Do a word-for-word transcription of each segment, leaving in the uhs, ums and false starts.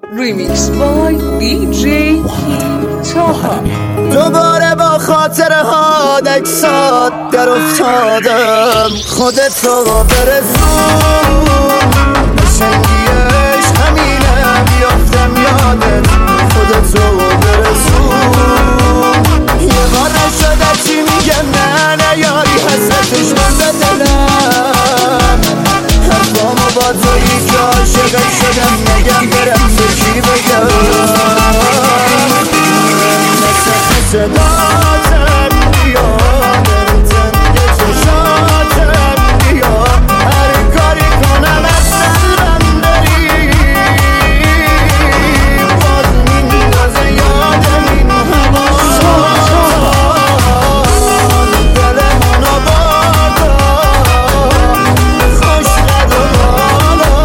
ریمیکس بای دی جی تاها. دوباره با خاطره ها دکسات در افتادم، خودتو برسون قشنگیش همینه، بیافتم یادت خودتو برسون. یه بار نشده چی میگم، نه نه یاری حسرتش من به دلم، حرفامو با تویی که عاشقت شدم، نگم برم به کی بگم. صداتم بیا دل تنگ چشاتم بیا، هر کاری کنم از قلبم بری، باز میندازه یادم این هوا، دلمونو بادا خوش قد و بالا،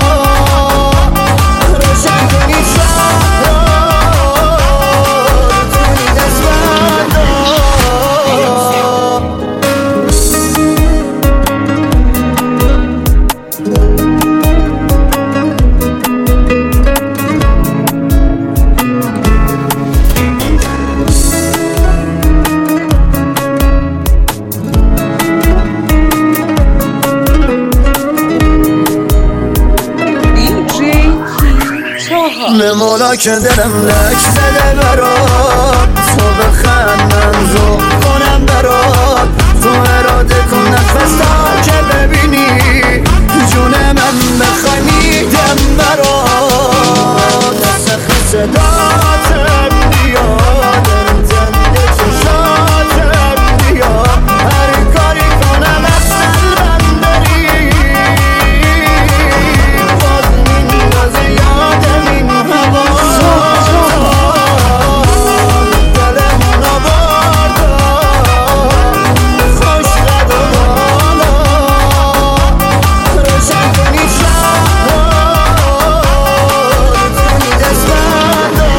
روشن کنی شهر نمولا که دلم لک زده برات، تو بخند من ذوق کنم برات، تو اراده کن نفس تا که ببینی جون من بخوای میدم برات. سخت صداتم بیا دل تنگ چشاتم بیا، هر کاری کنم از قلبم بری، باز میندازه یادم این هوا، دلمونو بادا خوش قد و بالا، روشن کنی شهر کنی دست بردار.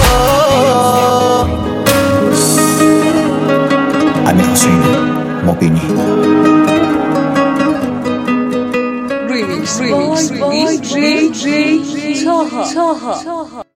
امیر حسین مبینی. ریمیکس بای دی جی تاها.